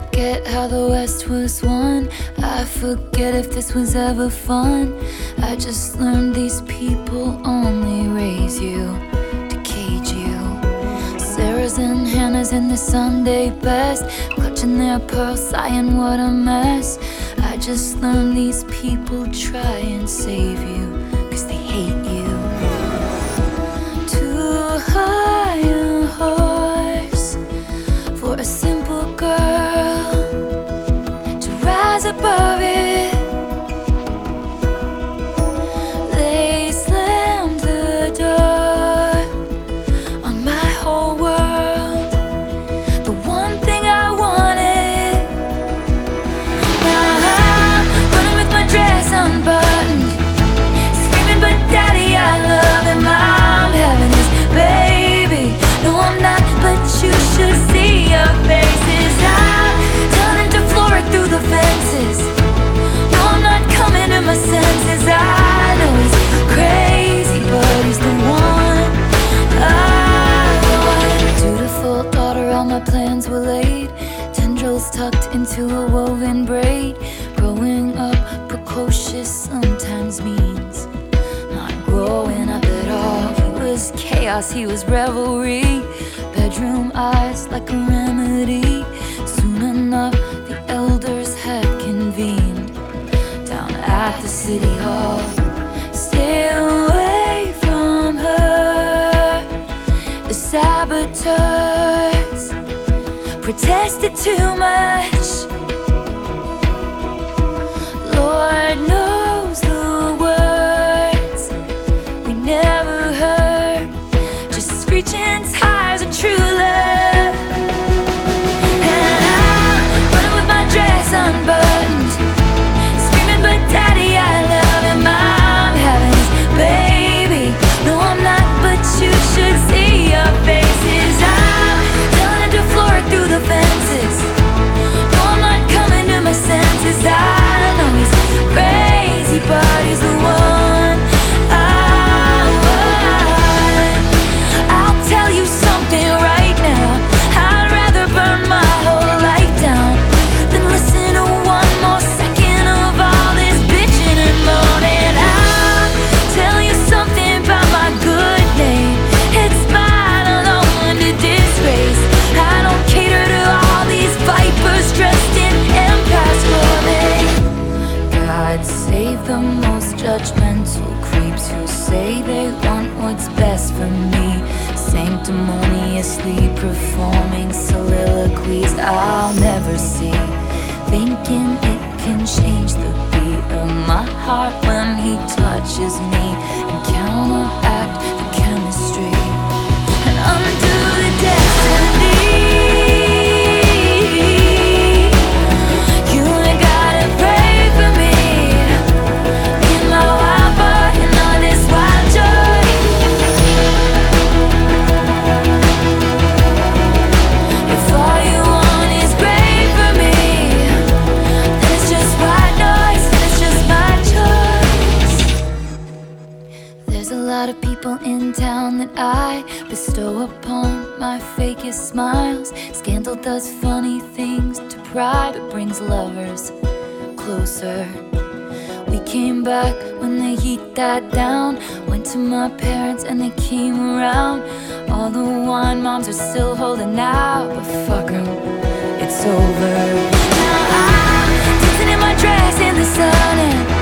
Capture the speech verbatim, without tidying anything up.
forget how the West was won. I forget if this was ever fun. I just learned these people only raise you to cage you. Sarah's and Hannah's in the Sunday best, clutching their pearls, sighing what a mess. I just learned these people try and save you, cause they hate you. Too high a horse for a simple girl to rise above it. They slammed the door on my whole world, the one thing I wanted. Now I'm running with my dress unbuttoned, screaming, but daddy, I love him. I'm having his baby. No, I'm not, but you should see your faces. I'm turning to Flora through the fences. No, I'm not coming to my senses. I know he's crazy, but he's the one I want. Dutiful daughter, all my plans were laid, tendrils tucked into a woven braid. Growing up precocious sometimes means not growing up at all. He was chaos, he was revelry, bedroom eyes like a remedy. Soon enough, the elders had convened down at the city hall. Stay away from her, the saboteurs protested too much. Lord knows the words we never heard, just screeching tires of true love. And I'm running with my dress unbuttoned, screaming, but daddy, I love him. I'm having his baby. No, I'm not, but you should see your faces. I'm telling it to Flora through the fences. No, I'm not coming to my senses. I know he's crazy, but he's the one I want. I'll tell you something right now, I'd rather burn my whole life down than listen to one more second of all this bitching and moaning. I'll tell you something about my good name, it's mine alone to disgrace. I don't cater to all these vipers dressed in empire's clothing. God save the most judgmental creeps who say they want what's best for me, sanctimoniously performing soliloquies I'll never see, thinking it can change the beat of my heart when he touches me and counteract the chemistry and undo the destiny. You ain't gotta pray for me, me and my wild boy and all this wild joy. If all you want is great for me, then it's just white noise, and it's just my choice. There's a lot of people in town that I bestow upon my fakest smiles. Scandal does funny things to pride, but brings lovers closer. We came back when the heat died down, went to my parents and they came around. All the wine moms are still holding out, but fuck 'em, it's over. Now I'm dancing in my dress in the sun and